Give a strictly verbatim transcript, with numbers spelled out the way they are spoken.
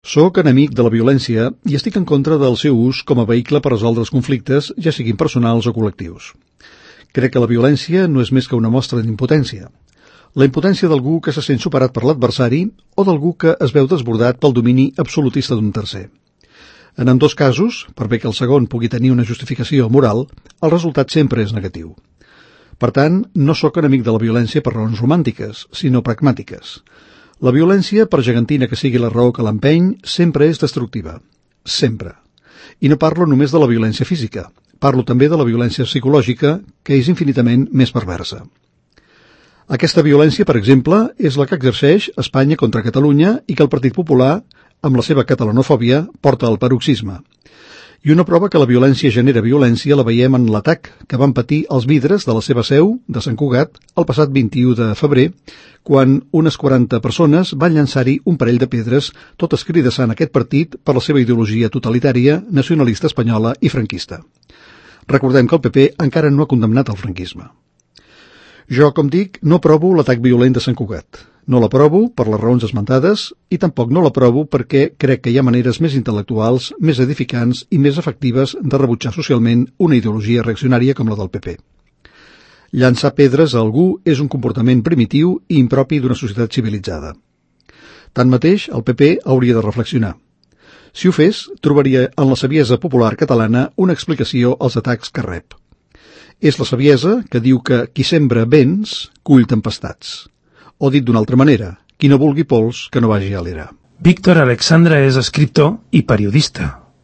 Soc enemic de la violència i estic en contra del seu ús com a vehicle per resoldre els conflictes, ja siguin personals o col·lectius. Crec que la violència no és més que una mostra d'impotència. La impotència d'algú que se sent superat per l'adversari o d'algú que es veu desbordat pel domini absolutista d'un tercer. En ambdós casos, per bé que el segon pugui tenir una justificació moral, el resultat sempre és negatiu. Per tant, no sóc enemic de la violència per raons romàntiques, sinó pragmàtiques. La violència, per gegantina que sigui la raó que l'empeny, sempre és destructiva. Sempre. I no parlo només de la violència física. Parlo també de la violència psicològica, que és infinitament més perversa. Aquesta violència, per exemple, és la que exerceix Espanya contra Catalunya i que el Partit Popular, amb la seva catalanofòbia, porta al paroxisme. I una prova que la violència genera violència la veiem en l'atac que van patir els vidres de la seva seu, de Sant Cugat, el passat vint-i-u de febrer, quan unes quaranta persones van llançar-hi un parell de pedres, tot escridassant aquest partit per la seva ideologia totalitària, nacionalista espanyola i franquista. Recordem que el P P encara no ha condemnat el franquisme. Jo, com dic, no aprovo l'atac violent de Sant Cugat. No l'aprovo per les raons esmentades i tampoc no l'aprovo perquè crec que hi ha maneres més intel·lectuals, més edificants i més efectives de rebutjar socialment una ideologia reaccionària com la del P P. Llançar pedres a algú és un comportament primitiu i impropi d'una societat civilitzada. Tanmateix, el P P hauria de reflexionar. Si ho fes, trobaria en la saviesa popular catalana una explicació als atacs que rep. És la saviesa que diu que qui sembra vents, cull tempestats. O dit d'una altra manera, qui no vulgui pols, que no vagi a l'era. Víctor Alexandra és escriptor i periodista.